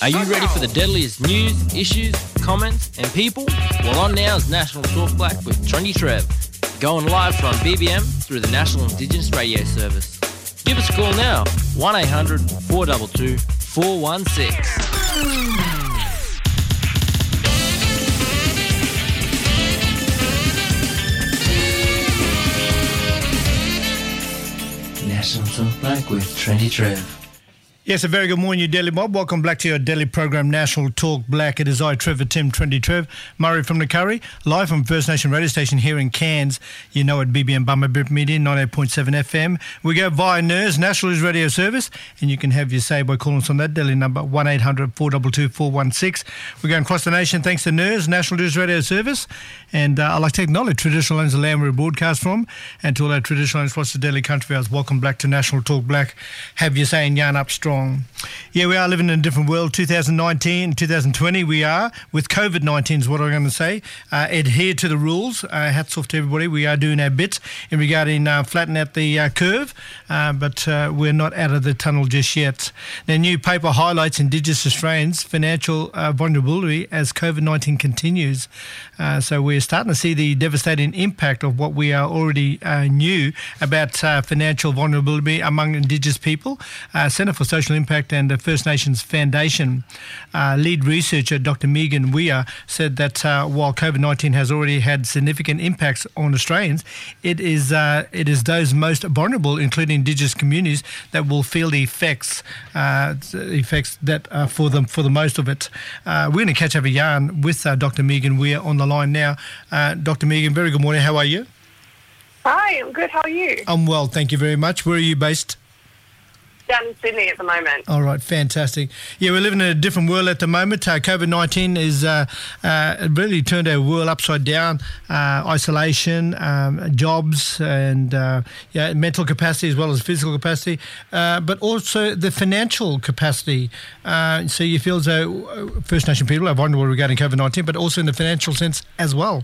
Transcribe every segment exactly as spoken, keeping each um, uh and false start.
Are you ready for the deadliest news, issues, comments and people? Well, on now is National Talk Black with Trendy Trev, going live from B B M through the National Indigenous Radio Service. Give us a call now, one eight hundred four two two four one six. National Talk Black with Trendy Trev. Yes, a very good morning, you Daily Mob. Welcome back to your daily program, National Talk Black. It is I, Trevor Tim, Trendy Trev, Murray from the Curry, live from First Nation radio station here in Cairns. You know at B B M Bummer Bip Media, ninety-eight point seven F M. We go via N E R S, National News Radio Service, and you can have your say by calling us on that daily number, one eight hundred four two two four one six. We're going across the nation thanks to N E R S, National News Radio Service. And uh, I'd like to acknowledge traditional owners of the land we broadcast from, and to all our traditional owners across the daily country, ours, welcome back to National Talk Black. Have your say and yarn up strong. Yeah, we are living in a different world. two thousand nineteen, two thousand twenty, we are. With COVID nineteen is what I'm going to say. Uh, adhere to the rules. Uh, hats off to everybody. We are doing our bits in regarding uh, flatten out the uh, curve, uh, but uh, we're not out of the tunnel just yet. The new paper highlights Indigenous Australians' financial uh, vulnerability as COVID nineteen continues. Uh, so we're starting to see the devastating impact of what we are already uh, knew about uh, financial vulnerability among Indigenous people. Uh, Centre for Social Impact and the First Nations Foundation uh, lead researcher Doctor Megan Weir said that uh, while COVID nineteen has already had significant impacts on Australians, it is uh, it is those most vulnerable, including Indigenous communities, that will feel the effects uh, the effects that are for them for the most of it. Uh, we're going to catch up a yarn with uh, Doctor Megan Weir on the line now. Uh, Doctor Megan, very good morning. How are you? Hi, I'm good. How are you? I'm well, thank you very much. Where are you based? Down in Sydney at the moment. All right, fantastic. Yeah, we're living in a different world at the moment. Uh, COVID nineteen is uh, uh, really turned our world upside down. Uh, isolation, um, jobs, and uh, yeah, mental capacity as well as physical capacity, uh, but also the financial capacity. Uh, so you feel as though First Nation people are vulnerable regarding COVID nineteen, but also in the financial sense as well.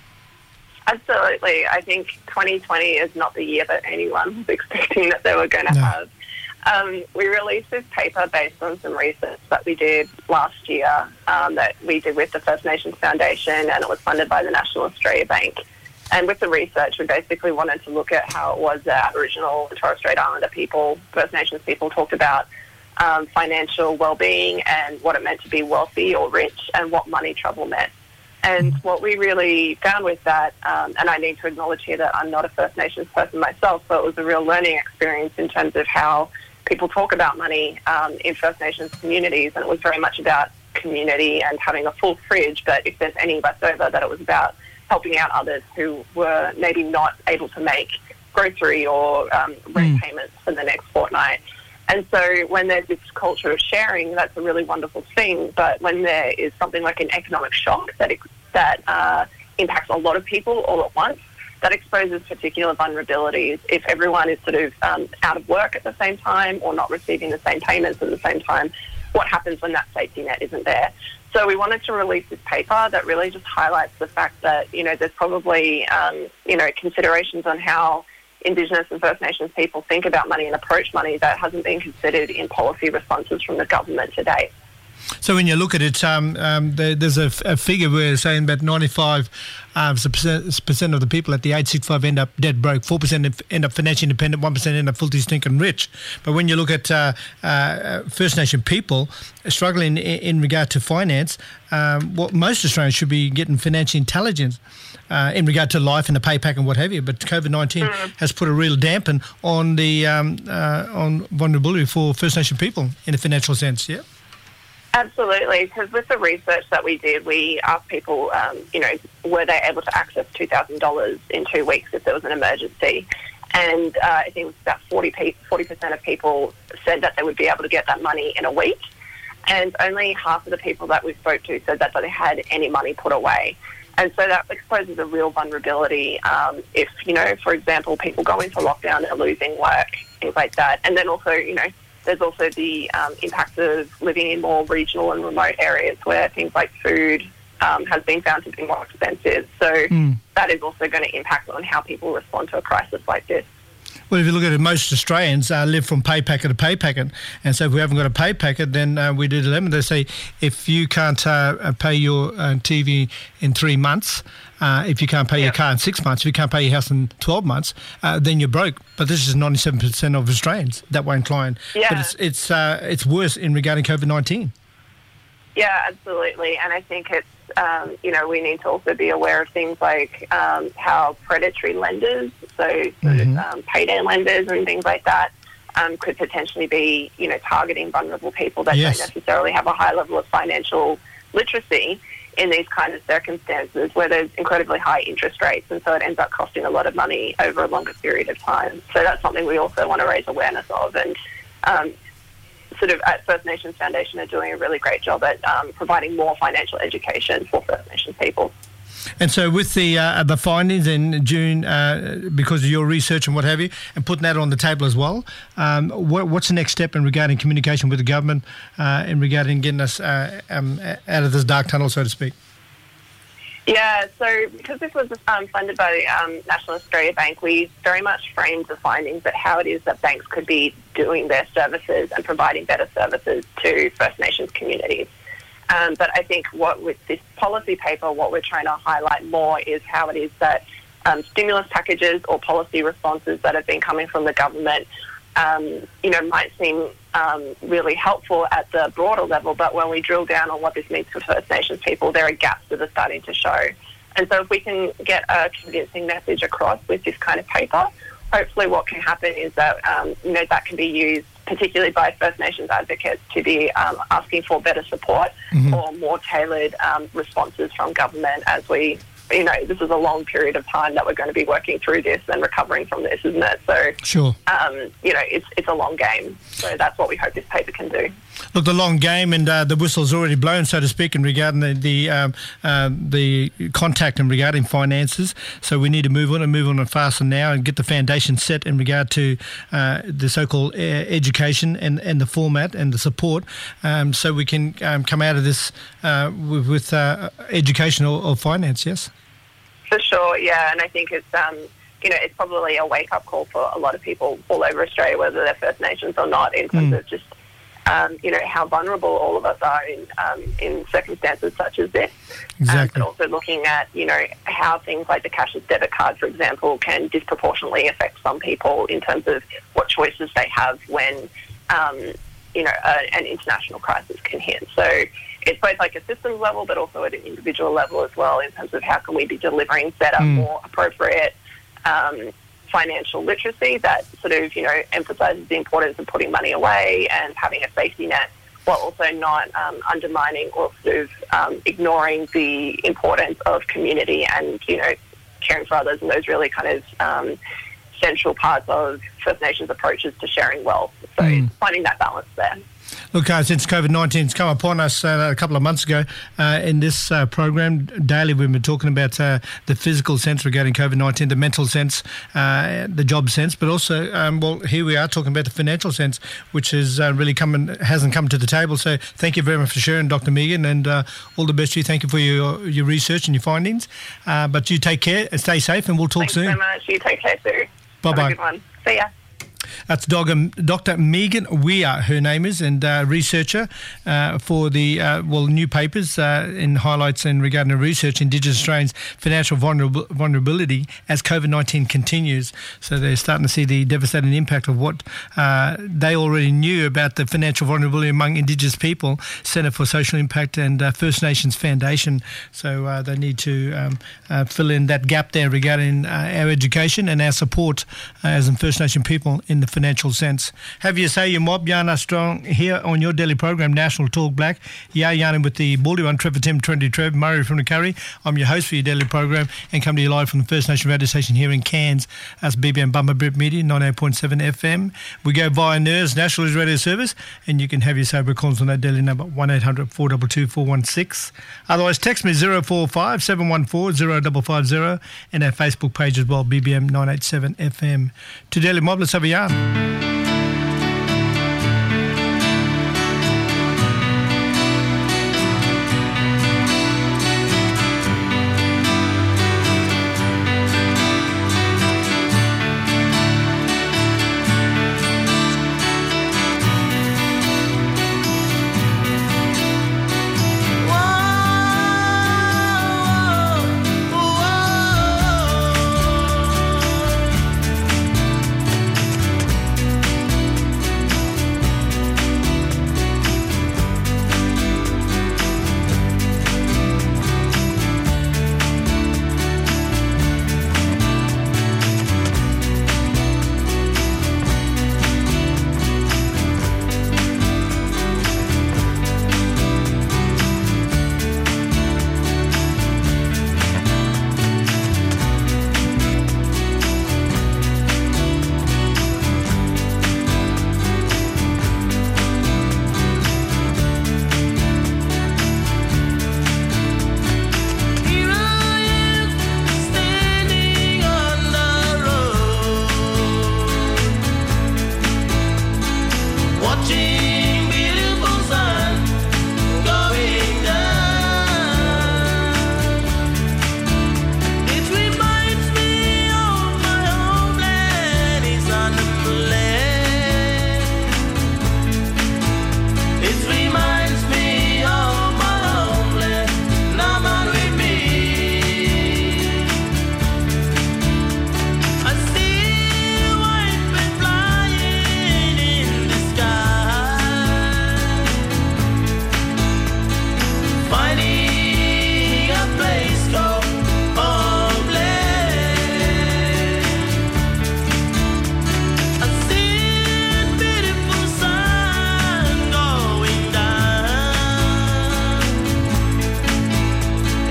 Absolutely. I think twenty twenty is not the year that anyone was expecting that they were going to No. have. Um, we released this paper based on some research that we did last year um, that we did with the First Nations Foundation, and it was funded by the National Australia Bank. And with the research, we basically wanted to look at how it was that Aboriginal and Torres Strait Islander people, First Nations people, talked about um, financial well-being and what it meant to be wealthy or rich and what money trouble meant. And what we really found with that, um, and I need to acknowledge here that I'm not a First Nations person myself, so it was a real learning experience in terms of how people talk about money um, in First Nations communities, and it was very much about community and having a full fridge, but if there's any left over, that it was about helping out others who were maybe not able to make grocery or um, rent mm. payments for the next fortnight. And so when there's this culture of sharing, that's a really wonderful thing, but when there is something like an economic shock that, it, that uh, impacts a lot of people all at once, that exposes particular vulnerabilities. If everyone is sort of um, out of work at the same time or not receiving the same payments at the same time, what happens when that safety net isn't there? So we wanted to release this paper that really just highlights the fact that, you know, there's probably, um, you know, considerations on how Indigenous and First Nations people think about money and approach money that hasn't been considered in policy responses from the government to date. So when you look at it, um, um, there, there's a, a figure where it's saying that ninety-five um, percent, percent of the people at the age sixty-five end up dead broke, four percent end up financially independent, one percent end up filthy stinking rich. But when you look at uh, uh, First Nation people struggling in, in regard to finance, um, what most Australians should be getting financial intelligence uh, in regard to life and the pay pack and what have you. But COVID nineteen mm. has put a real dampen on the um, uh, on vulnerability for First Nation people in a financial sense. Yeah. Absolutely, because with the research that we did, we asked people, um, you know, were they able to access two thousand dollars in two weeks if there was an emergency? And uh, I think it was about forty percent of people said that they would be able to get that money in a week. And only half of the people that we spoke to said that they had any money put away. And so that exposes a real vulnerability um, if, you know, for example, people go into lockdown, they're losing work, things like that. And then also, you know, there's also the um, impacts of living in more regional and remote areas where things like food um, has been found to be more expensive. So mm. that is also going to impact on how people respond to a crisis like this. Well, if you look at it, most Australians uh, live from pay packet to pay packet. And so if we haven't got a pay packet, then uh, we do the limit. They say if you can't uh, pay your uh, T V in three months, uh, if you can't pay yeah. your car in six months, if you can't pay your house in twelve months, uh, then you're broke. But this is ninety-seven percent of Australians that way inclined. Yeah. But it's it's uh, it's worse in regarding COVID nineteen. Yeah, absolutely. And I think it's, um, you know, we need to also be aware of things like um, how predatory lenders, so sort mm-hmm. of um, payday lenders and things like that, um, could potentially be, you know, targeting vulnerable people that yes. don't necessarily have a high level of financial literacy in these kind of circumstances where there's incredibly high interest rates, and so it ends up costing a lot of money over a longer period of time. So that's something we also want to raise awareness of, and um, sort of at First Nations Foundation are doing a really great job at um, providing more financial education for First Nations people. And so with the uh, the findings in June, uh, because of your research and what have you, and putting that on the table as well, um, what, what's the next step in regarding communication with the government, uh, in regarding getting us uh, um, out of this dark tunnel, so to speak? Yeah, so because this was um, funded by the um, National Australia Bank, we very much framed the findings at how it is that banks could be doing their services and providing better services to First Nations communities. Um, but I think what with this policy paper, what we're trying to highlight more is how it is that um, stimulus packages or policy responses that have been coming from the government, um, you know, might seem um, really helpful at the broader level, but when we drill down on what this means for First Nations people, there are gaps that are starting to show. And so if we can get a convincing message across with this kind of paper, hopefully what can happen is that, um, you know, that can be used particularly by First Nations advocates to be um, asking for better support mm-hmm. or more tailored um, responses from government as we, you know, this is a long period of time that we're going to be working through this and recovering from this, isn't it? So, sure. um, you know, it's it's a long game. So that's what we hope this paper can do. Look, the long game and uh, the whistle's already blown, so to speak, in regarding the the, um, uh, the contact and regarding finances. So we need to move on and move on and faster now and get the foundation set in regard to uh, the so-called uh, education and, and the format and the support, um, so we can um, come out of this uh, with, with uh, education or, or finance, yes? For sure, yeah, and I think it's um, you know it's probably a wake-up call for a lot of people all over Australia, whether they're First Nations or not, in terms mm. of just um, you know how vulnerable all of us are in um, in circumstances such as this. Exactly. Um, but also looking at you know how things like the cashless debit card, for example, can disproportionately affect some people in terms of what choices they have when um, you know a, an international crisis can hit. So it's both like a systems level, but also at an individual level as well, in terms of how can we be delivering better, mm. more appropriate um, financial literacy that sort of, you know, emphasises the importance of putting money away and having a safety net, while also not um, undermining or sort of um, ignoring the importance of community and, you know, caring for others and those really kind of um, central parts of First Nations approaches to sharing wealth. So mm. it's finding that balance there. Look, uh, since COVID nineteen has come upon us uh, a couple of months ago, uh, in this uh, program, daily we've been talking about uh, the physical sense regarding COVID nineteen, the mental sense, uh, the job sense, but also, um, well, here we are talking about the financial sense, which has uh, really come and hasn't come to the table. So thank you very much for sharing, Doctor Megan, and uh, all the best to you. Thank you for your your research and your findings. Uh, but you take care and stay safe, and we'll talk Thanks soon. Thanks so much. You take care too. Bye-bye. Have a good one. See ya. That's Doctor Megan Weir, her name is, and uh, researcher uh, for the uh, well new papers uh, in highlights in regarding the research Indigenous Australians' financial vulnerab- vulnerability as COVID nineteen continues. So they're starting to see the devastating impact of what uh, they already knew about the financial vulnerability among Indigenous people. Centre for Social Impact and uh, First Nations Foundation. So uh, they need to um, uh, fill in that gap there regarding uh, our education and our support uh, as in First Nation people in the financial sense. Have you say your mob, Yana Strong, here on your daily program, National Talk Black. Yeah, Yana with the Baldy one, Trevor Tim, Trendy Trev, Murray from the Curry. I'm your host for your daily program and come to you live from the First Nation radio station here in Cairns. That's B B M Bumba Brit Media, ninety-eight point seven F M. We go via N E R S, National Radio Service, and you can have your sober calls on that daily number, one eight hundred four two two four one six. Otherwise, text me zero four five seven one four zero five five zero and our Facebook page as well, B B M nine eight seven F M. To Daily Mob, let's have a yarn.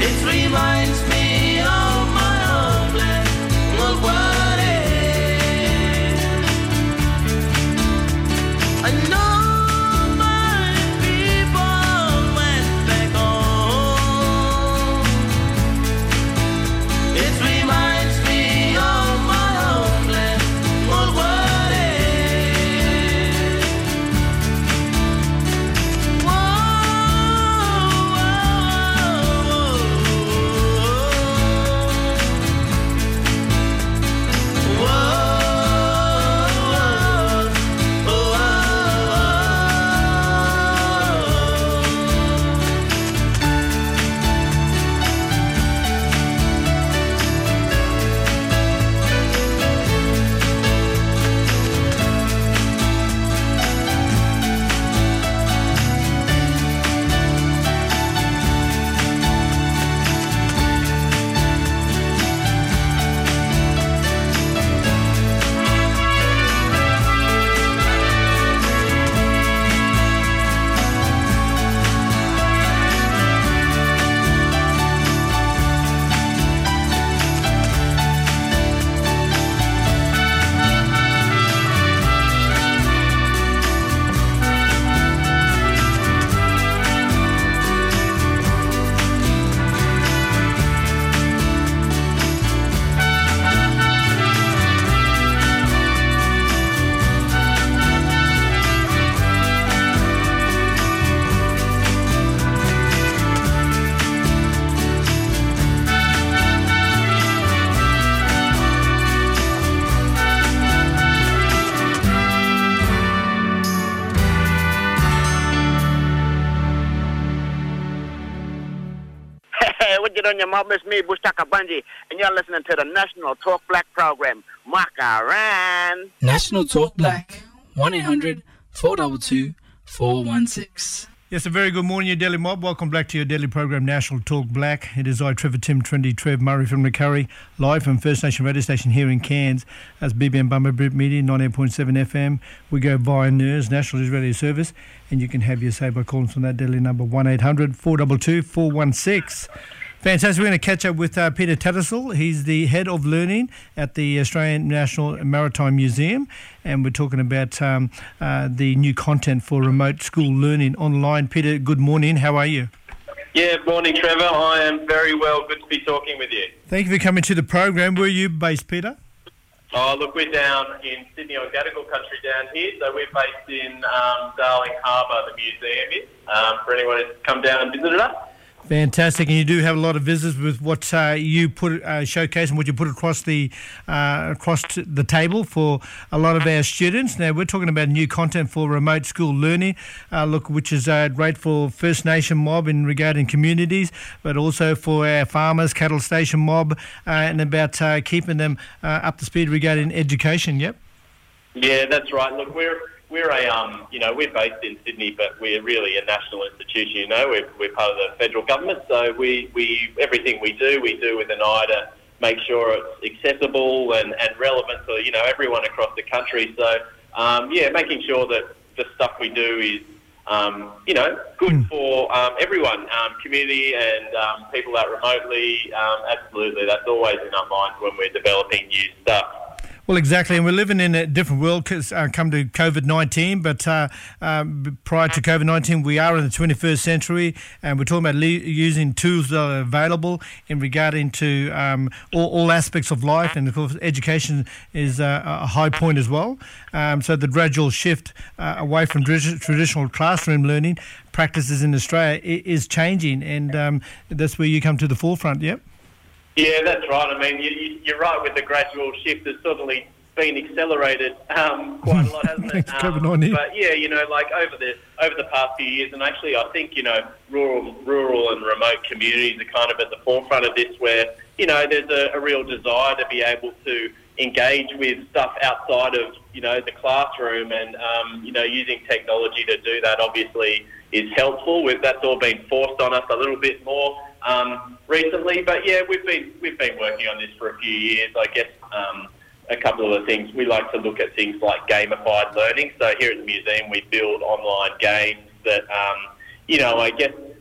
It reminds me of my homeland, Mulwale. I know my people went back home. It reminds me of my homeland, Mulwale. What you on your mouth? It's me, Bustaka Bunji, and you're listening to the National Talk Black program. Makaran. National Talk Black, one eight hundred four two two four one six. Yes, a very good morning, your Daily Mob. Welcome back to your daily program, National Talk Black. It is I, Trevor Tim, Trendy Trev, Murray from the Curry, live from First Nation radio station here in Cairns. That's B B M Bummer Brit Media, ninety-eight point seven F M. We go via N E R S, National News Radio Service, and you can have your say by calling from that daily number, one eight hundred four two two four one six. Fantastic. We're going to catch up with uh, Peter Tattersall. He's the Head of Learning at the Australian National Maritime Museum, and we're talking about um, uh, the new content for remote school learning online. Peter, good morning. How are you? Yeah, morning, Trevor. I am very well. Good to be talking with you. Thank you for coming to the program. Where are you based, Peter? Oh, look, we're down in Sydney on Gadigal country down here, so we're based in um, Darling Harbour, the museum is, um, for anyone who's come down and visited us. Fantastic, and you do have a lot of visitors with what uh, you put uh, showcase and what you put across the uh, across the table for a lot of our students. Now we're talking about new content for remote school learning, uh, look, which is uh, great for First Nation mob in regarding communities, but also for our farmers, cattle station mob, uh, and about uh, keeping them uh, up to speed regarding education. Yep. Yeah, that's right. Look, we're we're a um, you know, we're based in Sydney, but we're really a national institution. You know, we're we're part of the federal government, so we, we everything we do, we do with an eye to make sure it's accessible and, and relevant to, you know, everyone across the country. So um, yeah, making sure that the stuff we do is um, you know, good mm. for um, everyone, um, community and um, people out remotely. Um, absolutely, that's always in our minds when we're developing new stuff. Well, exactly, and we're living in a different world cause, uh, come to COVID nineteen, but uh, um, prior to COVID nineteen, we are in the twenty-first century, and we're talking about le- using tools that are available in regarding to um, all, all aspects of life, and of course education is uh, a high point as well. Um, so the gradual shift uh, away from tra- traditional classroom learning practices in Australia is changing, and um, that's where you come to the forefront, yep? Yeah, that's right. I mean, you, you're right with the gradual shift. It's certainly been accelerated um, quite a lot, hasn't it? Um, but yeah, you know, like over the over the past few years, and actually, I think you know, rural, rural and remote communities are kind of at the forefront of this, where you know, there's a, a real desire to be able to engage with stuff outside of you know the classroom, and um, you know, using technology to do that obviously is helpful. With that's all been forced on us a little bit more um, recently, but yeah, we've been we've been working on this for a few years. I guess um, a couple of the things we like to look at things like gamified learning. So here at the museum, we build online games that um, you know I guess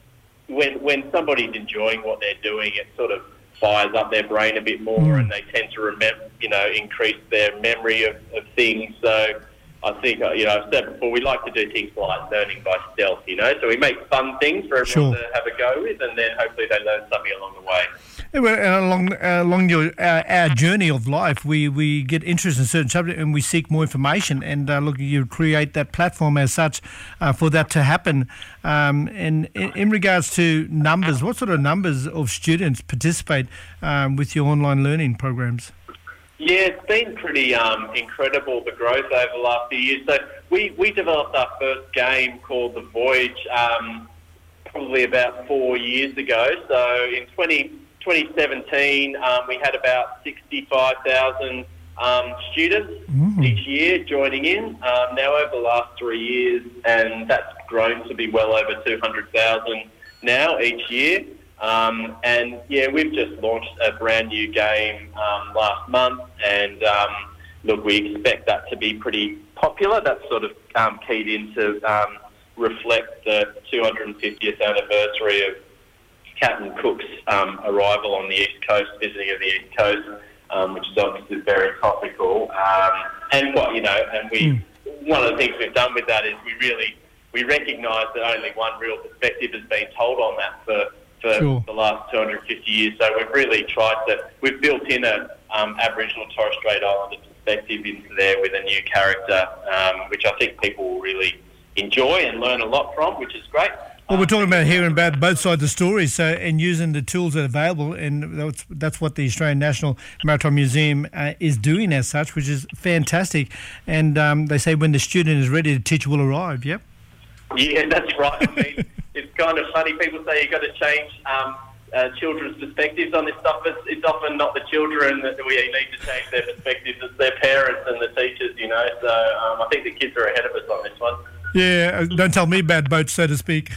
when when somebody's enjoying what they're doing, it sort of fires up their brain a bit more, Mm. and they tend to remember, you know, increase their memory of, of things. So I think, uh, you know, I've said before, we like to do things like learning by stealth, you know, so we make fun things for everyone Sure. to have a go with, and then hopefully they learn something along the way. Yeah, well, and along uh, along your uh, our journey of life, we, we get interested in certain subjects and we seek more information. And uh, look, you create that platform as such uh, for that to happen. Um, and in, in regards to numbers, what sort of numbers of students participate um, with your online learning programs? Yeah, it's been pretty um, incredible, the growth over the last few years. So we, we developed our first game called The Voyage um, probably about four years ago. So in twenty, twenty seventeen, um, we had about sixty-five thousand um, students Mm. each year joining in. Um, now over the last three years, and that's grown to be well over two hundred thousand now each year. Um, and yeah, we've just launched a brand new game um, last month, and um, look, we expect that to be pretty popular. That's sort of um, keyed in to um, reflect the two hundred fiftieth anniversary of Captain Cook's um, arrival on the East Coast, visiting of the East Coast, um, which is obviously very topical. Um, and what you know, and we Mm. one of the things we've done with that is we really we recognise that only one real perspective has been told on that for. for Sure. the last two hundred fifty years. So we've really tried to, we've built in a um, Aboriginal and Torres Strait Islander perspective into there with a new character, um, which I think people will really enjoy and learn a lot from, which is great. Well, we're talking about hearing about both sides of the story, so and using the tools that are available, and that's, that's what the Australian National Maritime Museum uh, is doing as such, which is fantastic. And um, they say when the student is ready, the teacher will arrive. Yep. Yeah, that's right. I mean, it's kind of funny. People say you've got to change um, uh, children's perspectives on this stuff. It's, it's often not the children that we need to change their perspectives. It's their parents and the teachers, you know. So um, I think the kids are ahead of us on this one. Yeah, uh, don't tell me about boats, so to speak.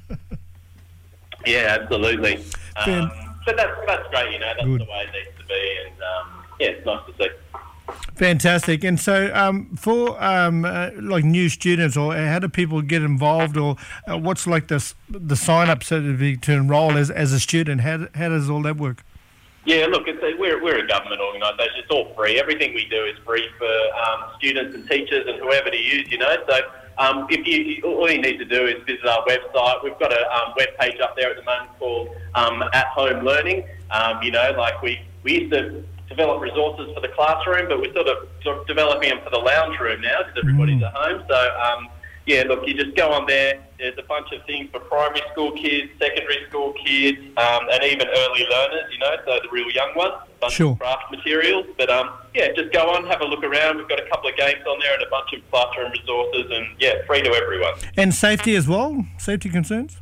Yeah, absolutely. Fan- Um, but that's, that's great, you know. That's Good. the way it needs to be. And, um, yeah, it's nice to see. Fantastic. And so um, for um, uh, like new students, or how do people get involved, or uh, what's like the, s- the sign-up so to, be, to enrol as, as a student? How, how does all that work? Yeah, look, it's a, we're, we're a government organisation. It's all free. Everything we do is free for um, students and teachers and whoever to use, you know. So um, if you, all you need to do is visit our website. We've got a um, web page up there at the moment called um, At Home Learning. Um, you know, like we, we used to develop resources for the classroom, but we're sort of, sort of developing them for the lounge room now because everybody's Mm. at home. So, um, yeah, look, you just go on there. There's a bunch of things for primary school kids, secondary school kids, um, and even early learners, you know, so the real young ones, a bunch Sure. of craft materials. But, um, yeah, just go on, have a look around. We've got a couple of games on there and a bunch of classroom resources, and, yeah, free to everyone. And safety as well? Safety concerns?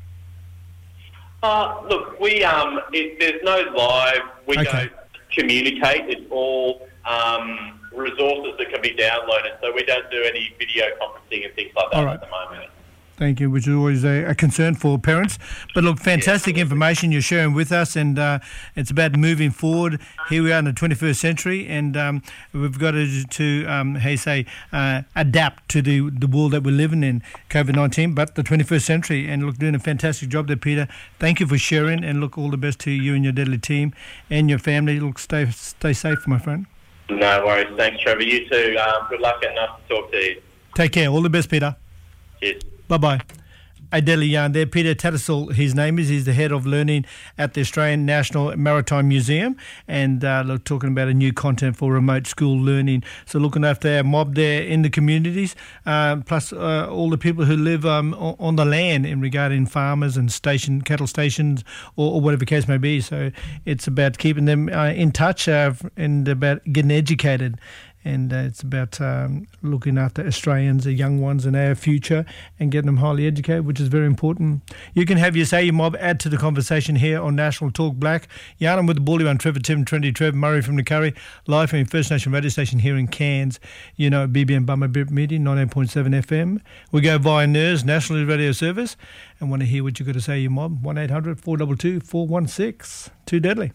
Uh, look, we um, it, there's no live. We Okay. don't communicate. It's all um, resources that can be downloaded. So we don't do any video conferencing and things like that All right. at the moment. Thank you, which is always a, a concern for parents. But look, fantastic information you're sharing with us, and uh, it's about moving forward. Here we are in the twenty-first century, and um, we've got to, to um, how you say, uh, adapt to the, the world that we're living in, COVID nineteen, but the twenty-first century. And look, doing a fantastic job there, Peter. Thank you for sharing, and look, all the best to you and your Deadly team and your family. Look, stay stay safe, my friend. No worries. Thanks, Trevor. You too. Um, good luck and nice to talk to you. Take care. All the best, Peter. Cheers. Bye-bye. Adeli Yarn there. Peter Tattersall, his name is. He's the head of learning at the Australian National Maritime Museum, and uh, look, talking about a new content for remote school learning. So looking after our mob there in the communities, uh, plus uh, all the people who live um, o- on the land in regarding farmers and station cattle stations or, or whatever the case may be. So it's about keeping them uh, in touch uh, and about getting educated. And uh, it's about um, looking after Australians, the young ones, and our future, and getting them highly educated, which is very important. You can have your say, your mob, add to the conversation here on National Talk Black. Yarn with the Bully One, Trevor, Tim, Trendy, Trev, Murray from the Curry, live from First Nation radio station here in Cairns. You know, B B M Bummer Bip Meeting, ninety-eight point seven F M. We go via N E R S, National Radio Service, and want to hear what you've got to say, your mob. one eight hundred four two two four one six. Too deadly.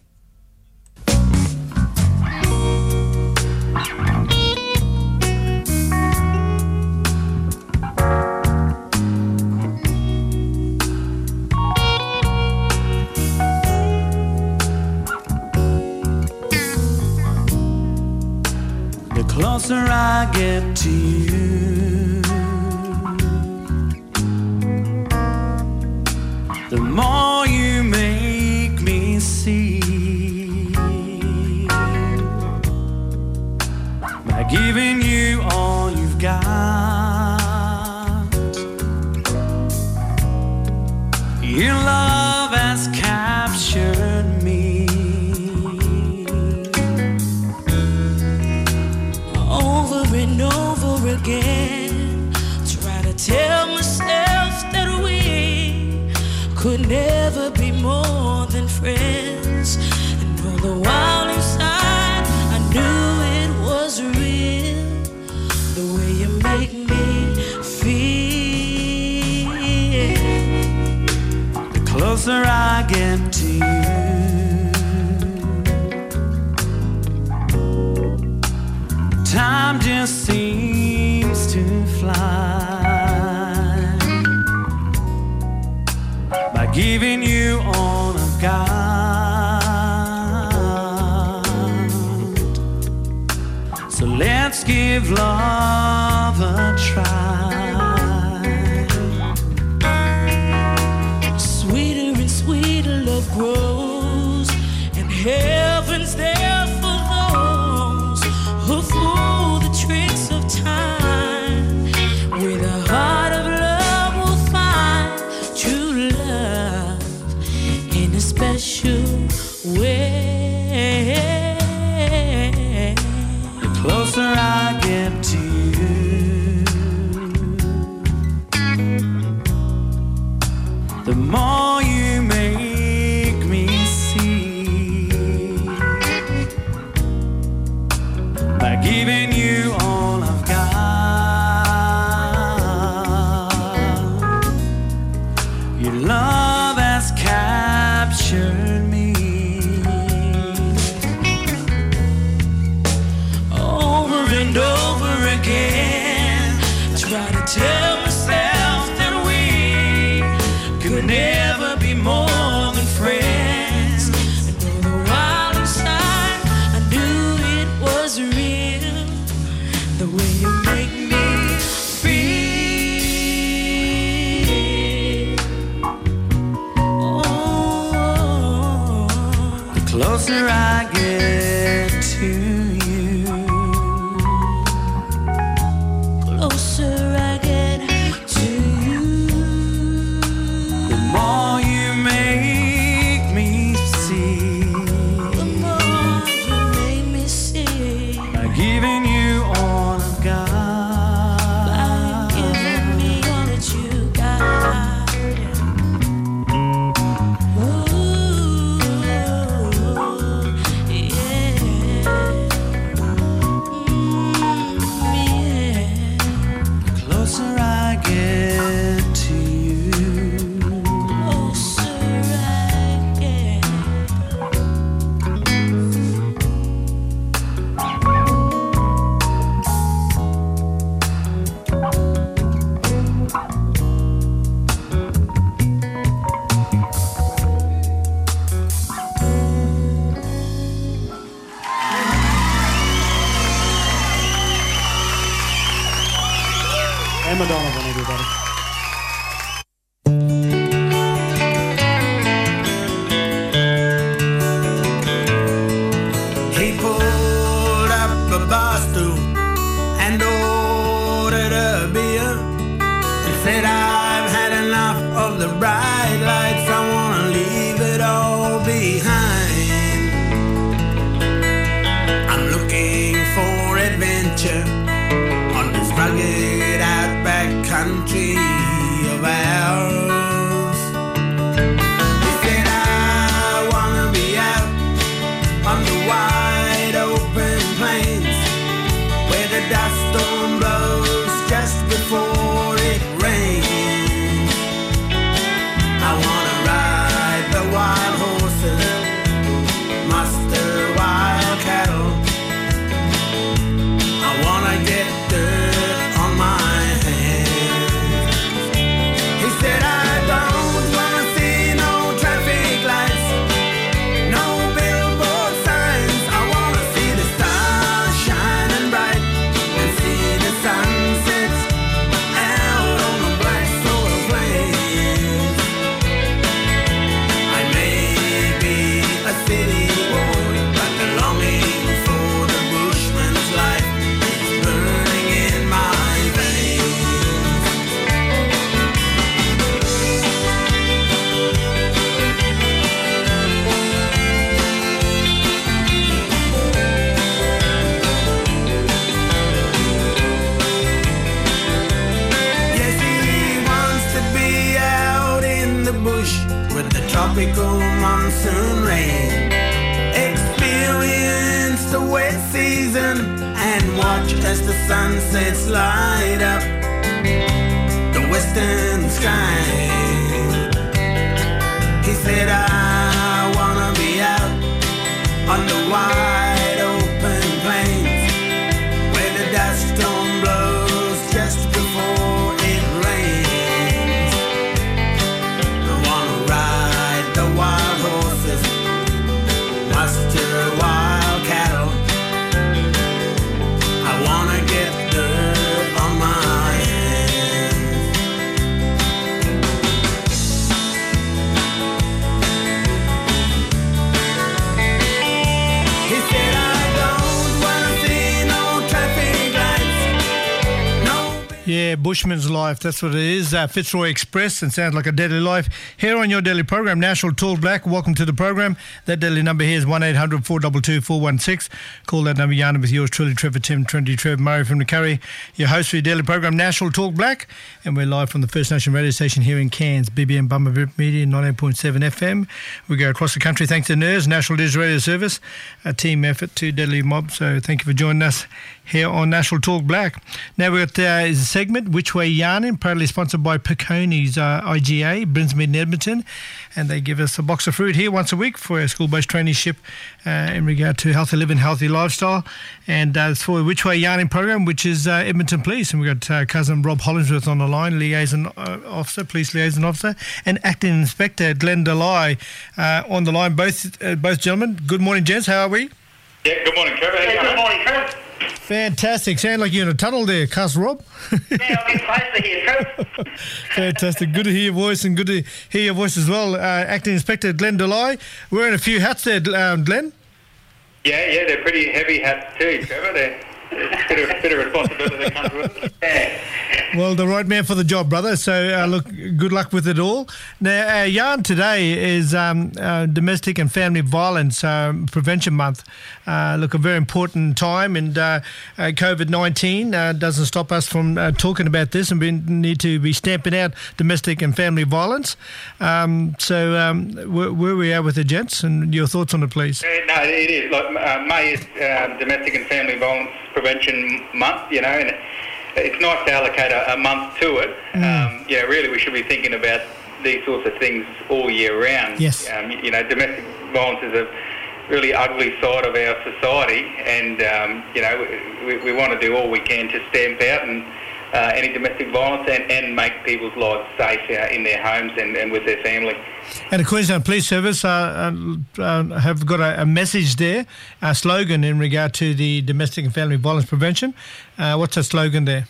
closer I get to you, the more you make me see. By giving you all you've got, your love has captured me. Over and over again, try to tell myself that we could never be more than friends. And all the while inside, I knew it was real, the way you make me feel. The closer I get to you, time just seems to fly. By giving you all I've got, so let's give love a try. Sweeter and sweeter love grows, and heaven's there for those who fool the tricks of time. With a heart of love will find true love in a special way. The closer I get to you, the more you make me see. By giving you all I've got, your love has captured me. Over and over again, I try to tell myself that we could never be more than friends. And all the while inside, I knew it was real, the way you make me feel. Oh, The closer I get to you, closer I get to you, the more you make me see. the more you make me see. By giving you all I've got, By giving me all that you got. Ooh, yeah. Mm, yeah. the closer I get to you, Closer I get. Emma Donovan, everybody. he pulled up a bar stool and ordered a beer. He said, I've had enough of the bright lights, I wanna leave it all behind. I'm looking for adventure on this rugged outback country of ours. He said, I wanna be out on the wide open plains where the dust storm blows just before it rains. I wanna ride the wild horses tropical monsoon rain. Experience the wet season and watch as the sunsets light up the western sky. He said, I wanna be out on the wide open plains where the dust storm blows just before it rains. I wanna ride the wild horses, muster wild cattle. I wanna get dirt on my hands. He said, I don't wanna see no traffic lights, no. Yeah, Bushman's Life, that's what it is. Uh, Fitzroy Express, and sounds like a deadly life. Here on your daily program, National Talk Black, welcome to the program. That daily number here is one eight hundred four two two four one six. Call that number, yarn with yours truly, Trevor Tim, Trinity Trev, Murray from the Curry, your host for your daily program, National Talk Black, and we're live from the First Nation radio station here in Cairns, B B M Bummer Media, ninety-eight point seven F M. We go across the country thanks to N E R S, National Digital Radio Service, a team effort to Deadly Mob, so thank you for joining us here on National Talk Black. Now we've got uh, a segment, Which Way Yarning, proudly sponsored by Peconi's uh, I G A, Brinsmead and Edmonton, and they give us a box of fruit here once a week for our school-based traineeship uh, in regard to healthy living, healthy lifestyle, and uh, it's for the Which Way Yarning program, which is uh, Edmonton Police, and we've got uh, cousin Rob Hollingsworth on the line, liaison uh, officer, police liaison officer, and acting inspector Glenn Delay uh, on the line. Both uh, both gentlemen, good morning, gents. How are we? Yeah, good morning, Trevor. Yeah, good morning, Trev. Fantastic. Sound like you're in a tunnel there, cuss Rob. Yeah, I'm in closer here, Trev. Fantastic. Good to hear your voice, and good to hear your voice as well. Uh, Acting Inspector Glenn Delay. Wearing a few hats there, um, Glenn. Yeah, yeah, they're pretty heavy hats too, Trevor. They're a bit of, bit of responsibility that comes with it. Yeah. Well, the right man for the job, brother. So, uh, look, good luck with it all. Now, our yarn today is um, uh, Domestic and Family Violence um, Prevention Month. Uh, look, a very important time, and uh, uh, COVID nineteen uh, doesn't stop us from uh, talking about this, and we need to be stamping out domestic and family violence. Um, so, um, where, where we are with the gents, and your thoughts on it, please. Uh, no, it is. Like uh, May is uh, Domestic and Family Violence Prevention Month, you know, and it's nice to allocate a, a month to it. Mm. Um, you know, really we should be thinking about these sorts of things all year round. Yes. Um, you know, domestic violence is a really ugly side of our society, and, um, you know, we, we want to do all we can to stamp out and uh, any domestic violence and, and make people's lives safe uh, in their homes and, and with their family. And the Queensland Police Service uh, uh, uh, have got a, a message there, a slogan in regard to the domestic and family violence prevention. Uh, what's the slogan there?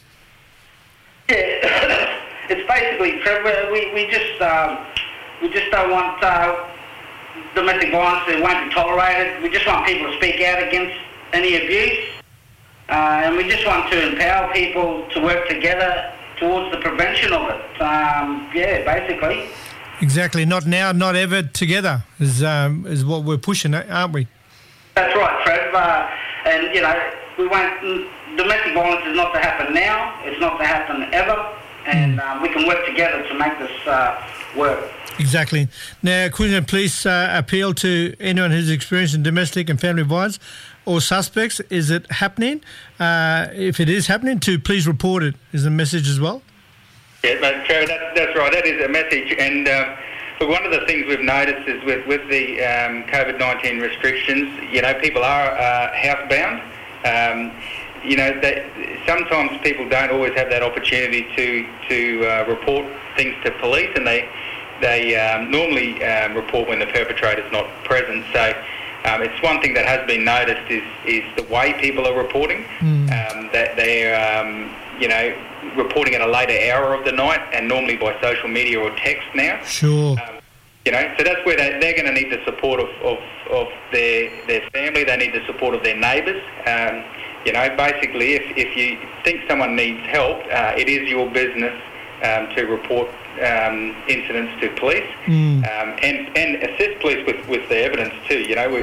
Yeah, it's basically, Trevor, we, we just um, we just don't want uh, domestic violence. It won't be tolerated. We just want people to speak out against any abuse, uh, and we just want to empower people to work together towards the prevention of it. Um, yeah, basically. Exactly. Not now, not ever. Together is um, is what we're pushing, aren't we? That's right, Trev. Uh, and you know, we want domestic violence is not to happen now. It's not to happen ever. And mm. um, we can work together to make this uh, work. Exactly. Now, Queensland Police uh, appeal to anyone who's experiencing domestic and family violence or suspects. Is it happening? Uh, if it is happening, to please report it. Is the message as well? Yeah, mate, Trevor, that, that's right. That is a message. And um, look, one of the things we've noticed is with, with the um, COVID nineteen restrictions, you know, people are uh, housebound. Um, you know, that sometimes people don't always have that opportunity to to uh, report things to police, and they they um, normally um, report when the perpetrator's not present. So um, it's one thing that has been noticed is is the way people are reporting. Mm. Um, that they're um, you know reporting at a later hour of the night, and normally by social media or text now. Sure. Um, you know, so that's where they, they're going to need the support of, of, of their their family. They need the support of their neighbours. Um, you know, basically, if, if you think someone needs help, uh, it is your business um, to report um, incidents to police mm. um, and, and assist police with, with the evidence too. You know, we,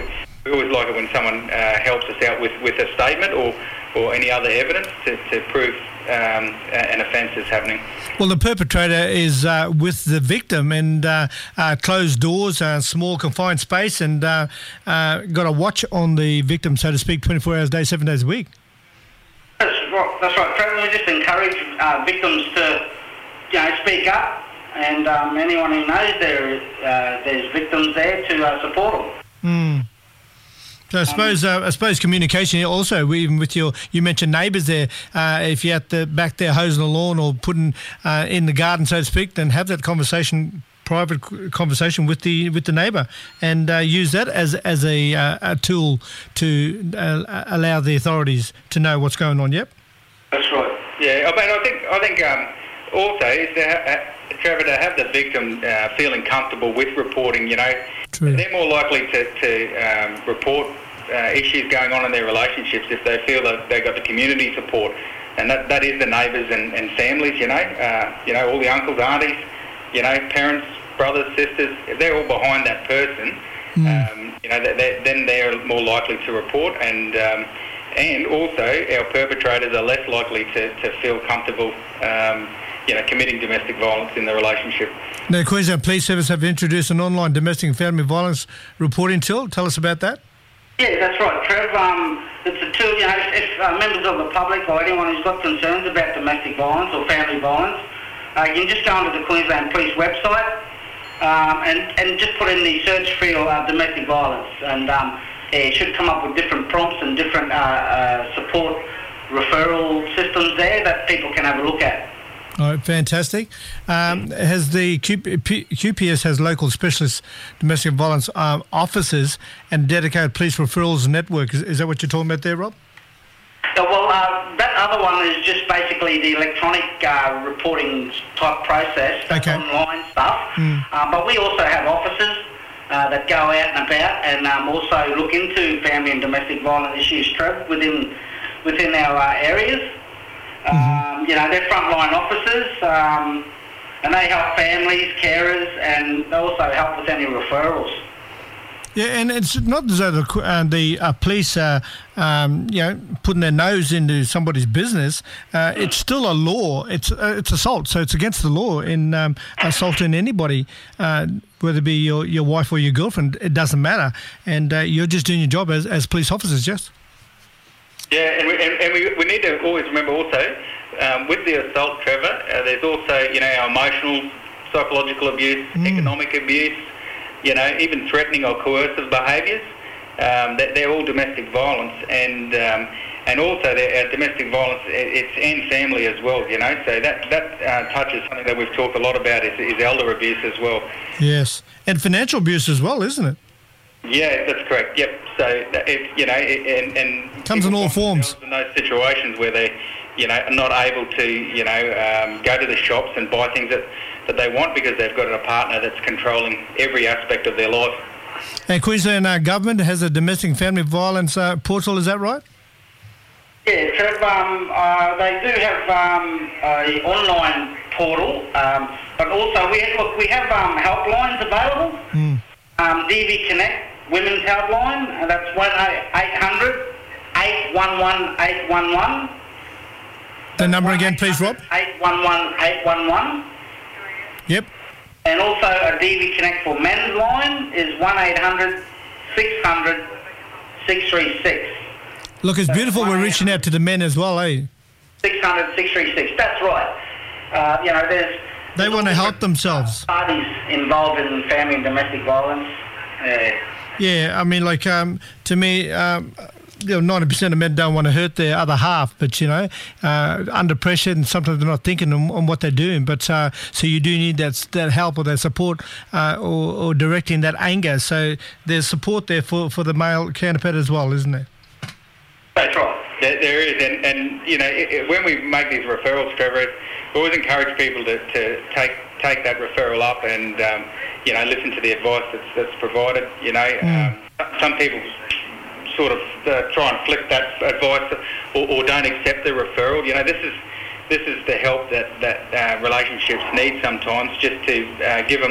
We always like it when someone uh, helps us out with, with a statement or, or any other evidence to, to prove um, an offence is happening. Well, the perpetrator is uh, with the victim and uh, uh, closed doors, uh, small confined space, and uh, uh, got a watch on the victim, so to speak, twenty-four hours a day, seven days a week. That's right, that's right, Trevor. We just encourage uh, victims to, you know, speak up, and um, anyone who knows there uh, there's victims there to uh, support them. Mm. So I suppose, uh, I suppose communication also, even with your, you mentioned neighbours there, uh, if you're at the back there hosing the lawn or putting uh, in the garden, so to speak, then have that conversation, private conversation with the with the neighbour, and uh, use that as as a, uh, a tool to uh, allow the authorities to know what's going on. Yep. That's right. Yeah, I mean, I think I think um, also is to ha- Trevor, to have the victim uh, feeling comfortable with reporting. You know, True. They're more likely to to um, report uh, issues going on in their relationships if they feel that they've got the community support, and that, that is the neighbours and, and families. You know, uh, you know, all the uncles, aunties, you know, parents, brothers, sisters. If they're all behind that person, mm. um, you know, they're, then they're more likely to report, and um, and also our perpetrators are less likely to, to feel comfortable, um, you know, committing domestic violence in the relationship. Now, Queensland Police Service have introduced an online domestic and family violence reporting tool. Tell us about that. Yeah, that's right, Trev. Um, it's a tool, you know, if, if uh, members of the public or anyone who's got concerns about domestic violence or family violence, uh, you can just go onto the Queensland Police website um, and, and just put in the search field uh, domestic violence, and um, yeah, it should come up with different prompts and different uh, uh, support referral systems there that people can have a look at. All right, fantastic. Um, has the Q P S has local specialist domestic violence um, officers and dedicated police referrals network. Is, is that what you're talking about there, Rob? So, well, uh, that other one is just basically the electronic uh, reporting type process, that's okay. Online stuff. Mm. Uh, but we also have officers uh, that go out and about and um, also look into family and domestic violence issues, Trev, within within our uh, areas. Mm-hmm. Um, you know, they're frontline officers, um, and they help families, carers, and they also help with any referrals. Yeah, and it's not as though the, uh, the uh, police are, um, you know, putting their nose into somebody's business. Uh, it's still a law. It's uh, it's assault, so it's against the law in um, assaulting anybody, uh, whether it be your, your wife or your girlfriend. It doesn't matter, and uh, you're just doing your job as, as police officers, yes? Yeah, and we, and, and we, we need to always remember also, um, with the assault, Trevor, uh, there's also, you know, our emotional, psychological abuse, mm. economic abuse, you know, even threatening or coercive behaviours. Um, they're, they're all domestic violence, and um, and also uh, domestic violence, it's and family as well, you know. So that, that uh, touches something that we've talked a lot about is, is elder abuse as well. Yes, and financial abuse as well, isn't it? Yeah, that's correct. Yep. So it, you know, it, and, and comes in all forms. In those situations where they, you know, are not able to, you know, um, go to the shops and buy things that, that they want because they've got a partner that's controlling every aspect of their life. And Queensland uh, government has a domestic and family violence uh, portal. Is that right? Yeah, Trev. Um, uh, they do have um, an online portal, um, but also we have, look, we have um, helplines available. Mm. Um, D V Connect. Women's Helpline, uh, that's one eight hundred, eight one one, eight one one. The number again, please, Rob? eight one one, eight one one. Yep. And also a D V Connect for Men's Line is one eight hundred, six hundred, six three six. Look, it's so beautiful we're reaching out to the men as well, eh? six hundred, six three six, that's right. Uh, you know, there's... They there's want to help themselves. Parties involved in family and domestic violence. Uh, Yeah, I mean, like, um, to me, um, you know, ninety percent of men don't want to hurt their other half, but, you know, uh, under pressure, and sometimes they're not thinking on, on what they're doing. But uh, so you do need that that help or that support uh, or, or directing that anger. So there's support there for, for the male counterpart as well, isn't there? That's right. There, there is. And, and you know, it, it, when we make these referrals, Trevor, we always encourage people to, to take take that referral up and, um, you know, listen to the advice that's, that's provided. You know, mm. um, some people sort of uh, try and flip that advice or, or don't accept the referral. You know, this is this is the help that, that uh, relationships need sometimes, just to uh, give them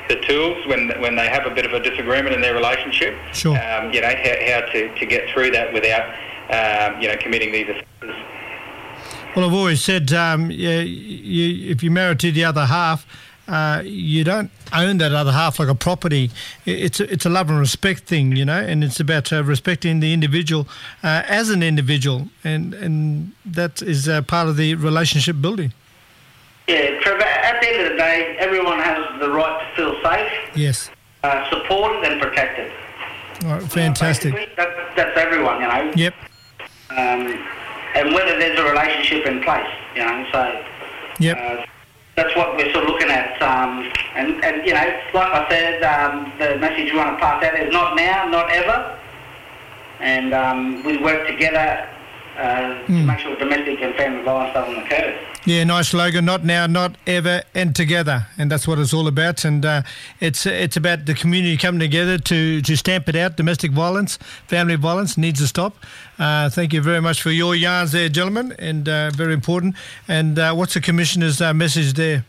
the tools when when they have a bit of a disagreement in their relationship. Sure. Um, you know, how, how to, to get through that without, um, you know, committing these offences. Well, I've always said, um, yeah, you, if you're married to the other half, uh, you don't own that other half like a property. It's a, it's a love and respect thing, you know, and it's about uh, respecting the individual uh, as an individual, and, and that is uh, part of the relationship building. Yeah, Trevor, at the end of the day, everyone has the right to feel safe, Yes. uh, supported and protected. All right, fantastic. Basically, that, that's everyone, you know. Yep. Um, and whether there's a relationship in place, you know, so Yep. uh, that's what we're sort of looking at. Um, and, and, you know, like I said, um, the message we want to pass out is not now, not ever. And um, we work together uh, to Mm. make sure domestic and family violence doesn't occur. Yeah, nice slogan. Not now, not ever, and together, and that's what it's all about. And uh, it's it's about the community coming together to, to stamp it out. Domestic violence, family violence needs to stop. Uh, thank you very much for your yarns there, gentlemen, and uh, very important. And uh, what's the Commissioner's uh, message there?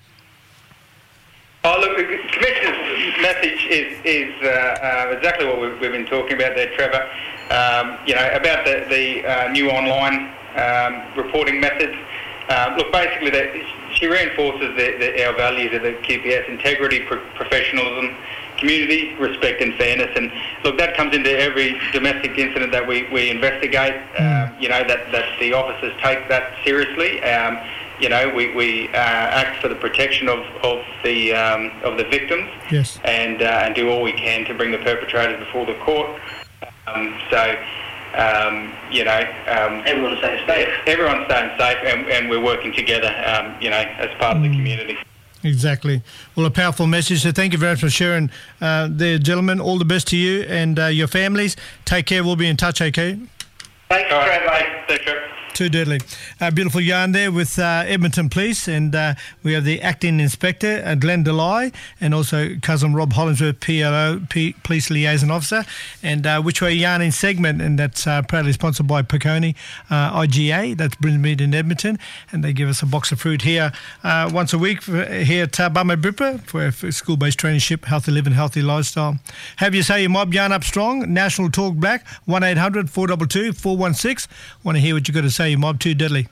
Oh, look, the Commissioner's message is is uh, uh, exactly what we've, we've been talking about there, Trevor. Um, you know, about the, the uh, new online um, reporting methods. Um, look, basically, that she reinforces the, the, our values of the Q P S: integrity, pro- professionalism, community, respect and fairness. And look, that comes into every domestic incident that we, we investigate. Mm. Um, you know, that, that the officers take that seriously. Um, you know, we, we uh, act for the protection of, of the um, of the victims. Yes. And, uh, and do all we can to bring the perpetrators before the court. Um, so... Um, you know, um, everyone's staying safe. Everyone's staying safe, and, and we're working together, um, you know, as part of the community. Exactly. Well, a powerful message. So thank you very much for sharing uh, there, gentlemen. All the best to you and uh, your families. Take care. We'll be in touch, okay? Thanks, All right. Trevor. Thanks, Trevor. Too deadly. A beautiful yarn there with uh, Edmonton Police, and uh, we have the Acting Inspector, uh, Glenn Delay, and also cousin Rob Hollingsworth, P L O, P- Police Liaison Officer, and uh, Which Way Yarning segment, and that's uh, proudly sponsored by Peconi uh, I G A, that's Brisbane in Edmonton, and they give us a box of fruit here uh, once a week for, here at uh, Bama Bripper for, for school-based traineeship, healthy living, healthy lifestyle. Have you say your mob yarn up strong, National Talk Black, one eight hundred four two two four one six. Want to hear what you got to say? Mob Too Deadly.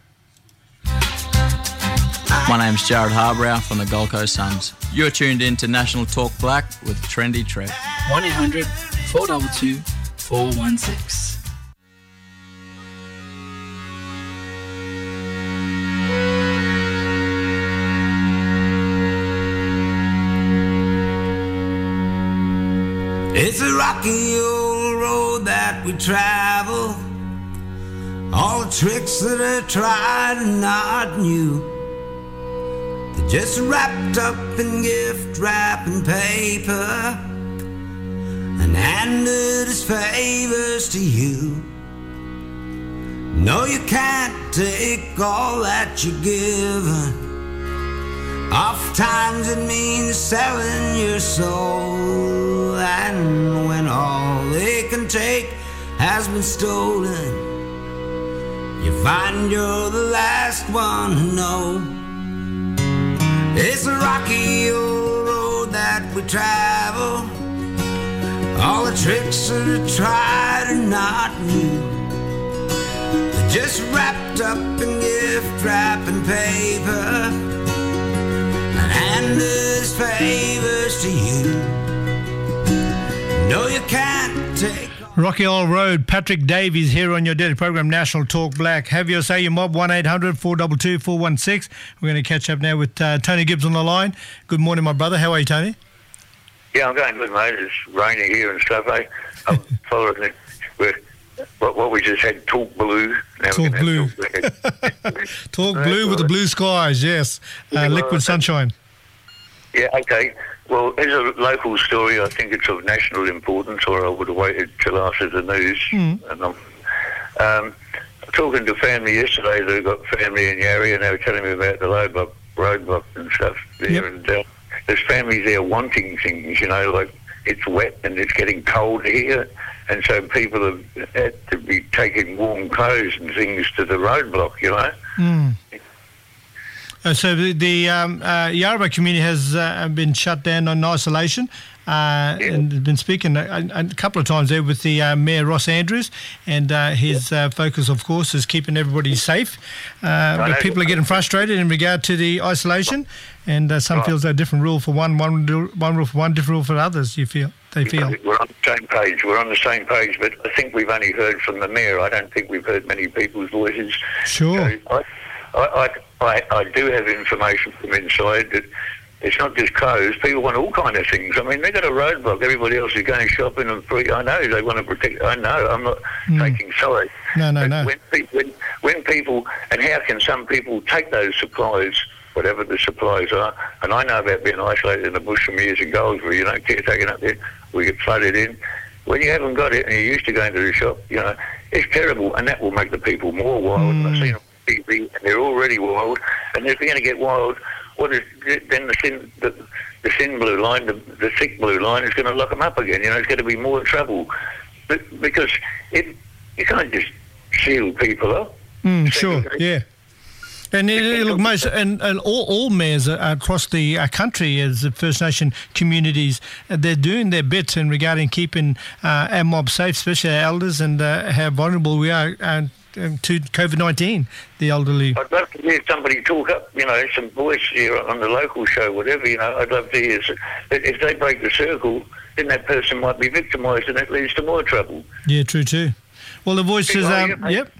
My name's Jared Harbrow from the Gold Coast Suns. You're tuned in to National Talk Black with Trendy Trev. one eight hundred four two two four one six. It's a rocky old road that we travel. All the tricks that I tried are not new. They're just wrapped up in gift wrapping paper and handed as favors to you. No, you can't take all that you're given. Oftentimes it means selling your soul, and when all they can take has been stolen, you find you're the last one to know. It's a rocky old road that we travel. All the tricks that are tried are not new. They're just wrapped up in gift wrapping paper and handed as favors to you. No, you can't take. Rocky Old Road, Patrick Davies here on your daily program, National Talk Black. Have your say, your mob, one eight hundred four two two four one six. We're going to catch up now with uh, Tony Gibbs on the line. Good morning, my brother. How are you, Tony? Yeah, I'm going good, mate. It's rainy here and stuff, eh? I'm following it with what, what we just had, Talk Blue. Now Talk Blue. Talk, Talk Blue with the blue skies, yes. Uh, liquid sunshine. Yeah, okay. Well, as a local story, I think it's of national importance, or I would have waited till after the news. Mm. And I'm um, talking to family yesterday that got family in the area, and they were telling me about the roadblock, roadblock and stuff there. Yep. And uh, there's families there wanting things, you know, like it's wet and it's getting cold here, and so people have had to be taking warm clothes and things to the roadblock, you know. Mm. Uh, so the, the um, uh, Yarrabah community has uh, been shut down on isolation. Uh, yeah. And been speaking a, a couple of times there with the uh, Mayor Ross Andrews, and uh, his yeah. uh, focus, of course, is keeping everybody safe. Uh, but people are getting frustrated in regard to the isolation, and uh, some right. feels a different rule for one, one, one rule for one, different rule for others. You feel they feel we're on the same page. We're on the same page, but I think we've only heard from the Mayor. I don't think we've heard many people's voices. Sure. So I, I, I, I do have information from inside that. It's not just clothes. People want all kind of things. I mean, they got a roadblock. Everybody else is going shopping and free. I know they want to protect. I know. I'm not mm. taking sides. No, no, but no. When, when, when people, and how can some people take those supplies, whatever the supplies are, and I know about being isolated in the bush from years ago, where you don't care taking up there, we get flooded in. When you haven't got it and you're used to going to the shop, you know, it's terrible, and that will make the people more wild. Mm. I've seen them on T V, and they're already wild, and if they're going to get wild, what is then the thin, the, the thin blue line, the, the thick blue line is going to lock them up again. You know, it's going to be more trouble, but because it, you can't just seal people up. Mm, sure, yeah. And it, it, look, most and, and all, all mayors across the uh, country, as the First Nation communities, uh, they're doing their bit in regarding keeping uh, our mob safe, especially our elders, and uh, how vulnerable we are uh, to COVID nineteen, the elderly. I'd love to hear somebody talk up, you know, some voice here on the local show, whatever, you know. I'd love to hear. If they break the circle, then that person might be victimised, and that leads to more trouble. Yeah, true too. Well, the voice is, um, yeah, yep.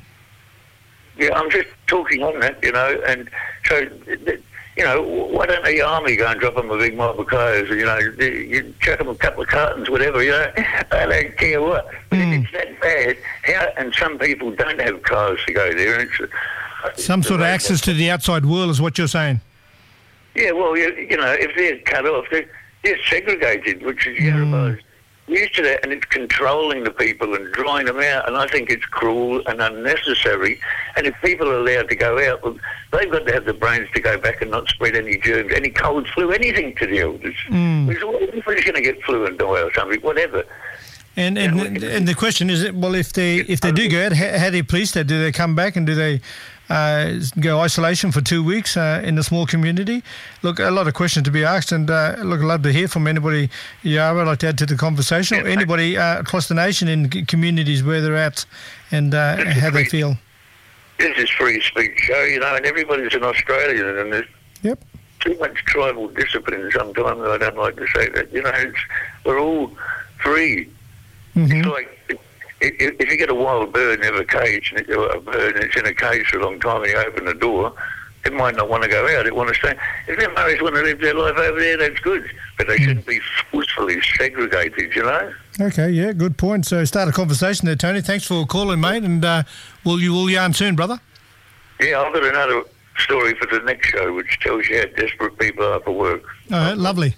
Yeah, I'm just talking on that, you know, and so, you know, why don't the army go and drop them a big mob of clothes, you know, you chuck them a couple of cartons, whatever, you know, I don't care what. But mm. if it's that bad, how, and some people don't have cars to go there. And it's, some sort of access to the outside world is what you're saying. Yeah, well, you, you know, if they're cut off, they're, they're segregated, which is Yarrabah's. Mm. Used to that, and it's controlling the people and drawing them out, and I think it's cruel and unnecessary. And if people are allowed to go out, well, they've got to have the brains to go back and not spread any germs, any cold, flu, anything to the elders. Mm. Everybody's going to get flu and die or something, whatever. And and, and, and the question is, well, if they if they do go out, how, how do you police that? Do they come back and do they uh, go isolation for two weeks uh, in a small community? Look, a lot of questions to be asked, and uh, look, I'd love to hear from anybody, Yara, I'd like to add to the conversation, or anybody uh, across the nation in communities where they're at and uh, how they feel. This is free speech show, you know, and everybody's an Australian, and there's yep. too much tribal discipline sometimes. I don't like to say that. You know, it's, we're all free. Mm-hmm. It's like if, if you get a wild bird and have a cage, and it, a bird and it's in a cage for a long time, and you open the door, it might not want to go out. It want to stay. If their Murrays want to live their life over there, that's good. But they mm. shouldn't be forcefully segregated, you know? Okay, yeah, good point. So start a conversation there, Tony. Thanks for calling, mate, and uh, will you will yarn soon, brother? Yeah, I've got another story for the next show, which tells you how desperate people are for work. All right, lovely.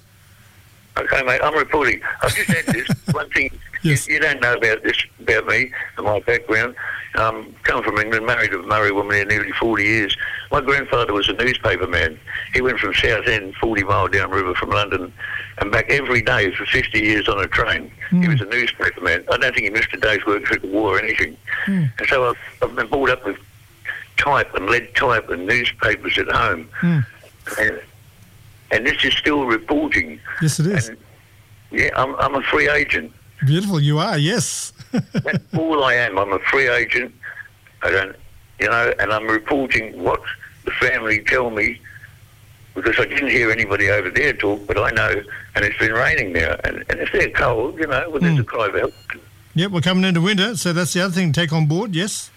Okay, mate, I'm reporting. I've just had this one thing. Yes. You, you don't know about this, about me and my background. Um, come from England, married a Murray woman here nearly forty years. My grandfather was a newspaper man. He went from Southend, forty mile downriver from London, and back every day for fifty years on a train. Mm. He was a newspaper man. I don't think he missed a day's work through the war or anything. Mm. And so I've, I've been brought up with type and lead type and newspapers at home. Mm. And, and this is still reporting. Yes, it is. And, yeah, I'm, I'm a free agent. Beautiful, you are, yes. That's all I am. I'm a free agent. I don't, you know, and I'm reporting what the family tell me, because I didn't hear anybody over there talk, but I know, and it's been raining now, and, and if they're cold, you know, well, there's mm. a cry for help. Yep, we're coming into winter, so that's the other thing to take on board, yes.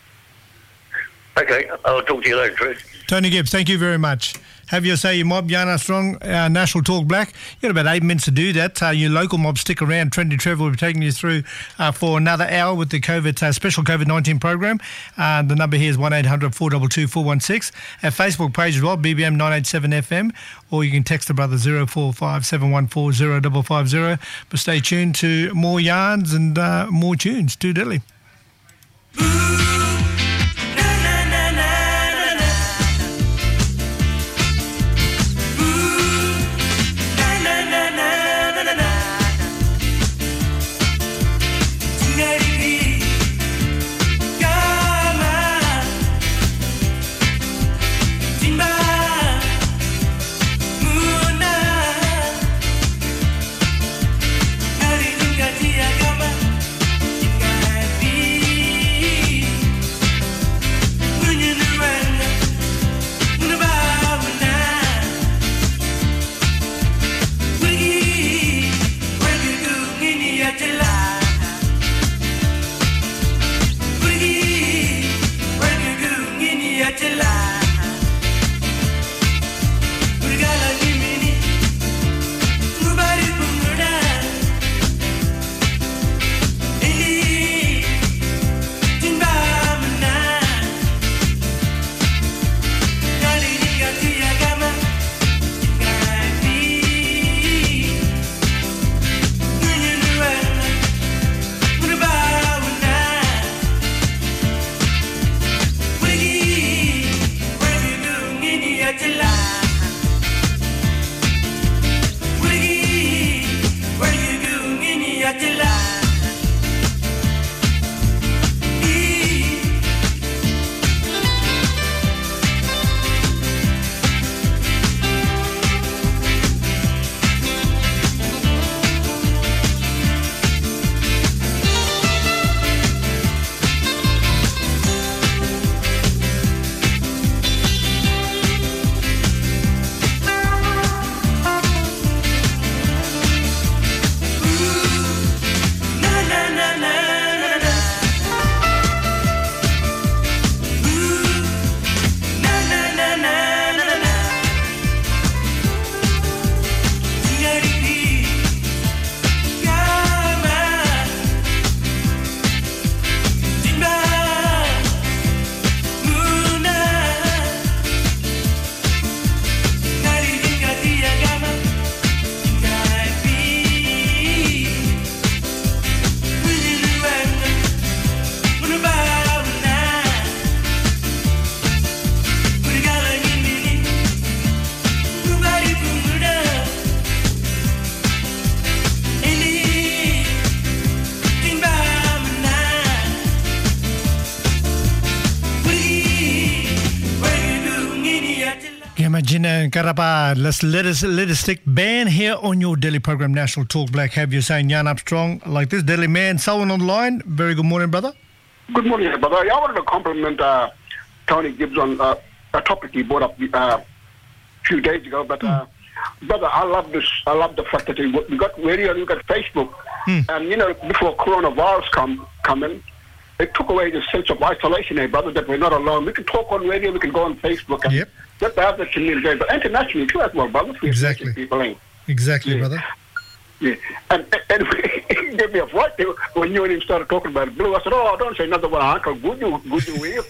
Okay, I'll talk to you later, Chris. Tony Gibbs, thank you very much. Have your say, your mob, Yana Strong, uh, National Talk Black. You've got about eight minutes to do that. Uh, your local mob, stick around. Trendy Trevor will be taking you through uh, for another hour with the COVID uh, special COVID nineteen program. Uh, the number here is one eight hundred four two two four one six. Our Facebook page as well, B B M nine eight seven F M, or you can text the brother zero four five seven one four zero five five zero. But stay tuned to more yarns and uh, more tunes. Too deadly. Timba Majina and Karapa, let's let us let us stick ban here on your daily program, National Talk Black. Have you saying Jan Armstrong like this? Daily man, someone on the line. Very good morning, brother. Good morning, brother. I wanted to compliment uh, Tony Gibbs on uh, a topic he brought up uh, a few days ago. But uh, mm. brother, I love this. I love the fact that we got radio and we got Facebook, mm. and you know, before coronavirus come come in, it took away the sense of isolation, eh, brother, that we're not alone. We can talk on radio, we can go on Facebook, and yep. let the other community, but internationally too as well, brother. Exactly. People, eh? Exactly, yeah. brother. Yeah, and, and he gave me a fright when you and him started talking about blue. I said, oh, don't say nothing about Uncle Good good you will.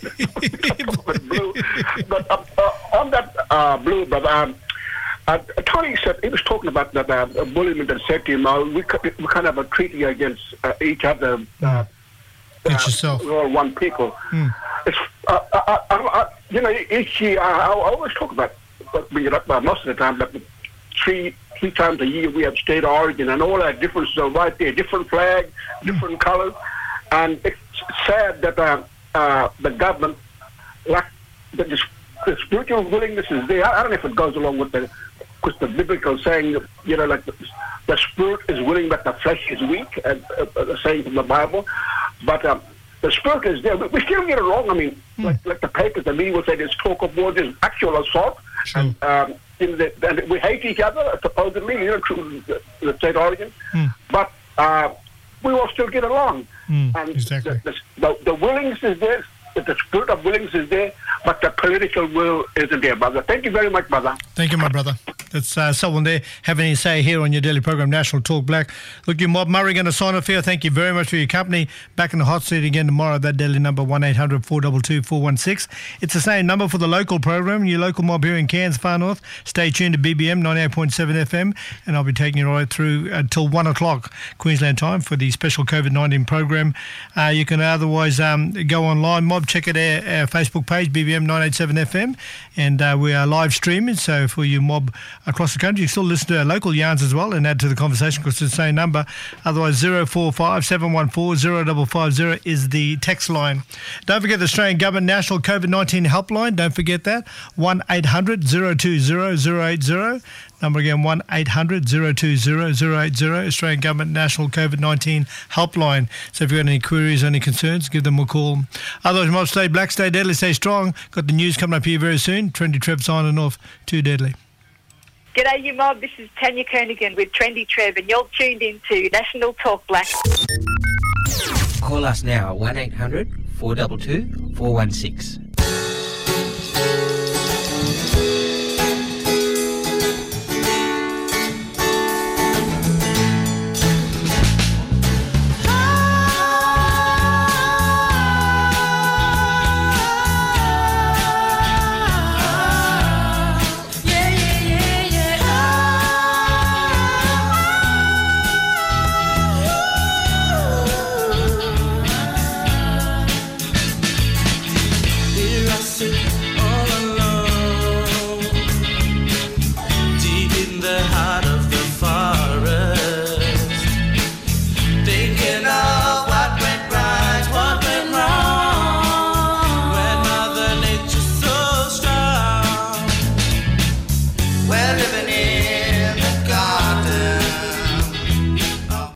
Blue. But uh, uh, on that uh, blue, brother, um, uh, Tony said, he was talking about that uh, bullying and said to him, uh, we, we kind of have a treaty against uh, each other. Uh, It's yourself. We're all one people. Mm. It's, uh, uh, uh, uh, you know, each year, I, I always talk about, bring it up uh, most of the time, that three three times a year we have state origin and all that differences are right there, different flag, different mm. colors. And it's sad that uh, uh, the government, like the, the spiritual willingness is there. I, I don't know if it goes along with the, with the biblical saying, you know, like the, the spirit is willing but the flesh is weak, uh, uh, the saying from the Bible. But um, the spirit is there. We still get it wrong. I mean, mm. like, like the papers, the media will say there's talk of war, there's actual assault. Sure. And, um, you know, the, and we hate each other, supposedly, you know, through the, the state origin. Mm. But uh, we all still get along. Mm, and exactly. the, the, the willingness is there, the spirit of willingness is there, but the political will isn't there, brother. Thank you very much, brother. Thank you, my brother. That's uh, someone there having any say here on your daily program, National Talk Black. Look, your Mob Murray going to sign off here. Thank you very much for your company. Back in the hot seat again tomorrow. That daily number one eight hundred four two two four one six. It's the same number for the local program. Your local mob here in Cairns, Far North. Stay tuned to B B M ninety-eight point seven F M, and I'll be taking you right through until one o'clock Queensland time for the special COVID nineteen program. Uh, you can otherwise um, go online, mob, check it out, our Facebook page, B B M nine eight seven F M, and uh, we are live streaming. So for you mob across the country, you still listen to our local yarns as well and add to the conversation because it's the same number. Otherwise, zero four five seven one four zero five five zero is the text line. Don't forget the Australian Government National COVID nineteen helpline. Don't forget that. one eight hundred zero two zero zero eight zero. Number again, one eight hundred zero two zero zero eight zero. Australian Government National COVID nineteen helpline. So if you've got any queries or any concerns, give them a call. Otherwise, mob, stay black, stay deadly, stay strong. Got the news coming up here very soon. Trendy Trev signing off. Too deadly. G'day, you mob. This is Tanya Kernigan with Trendy Trev, and you're tuned in to National Talk Black. Call us now, one eight hundred four two two four one six.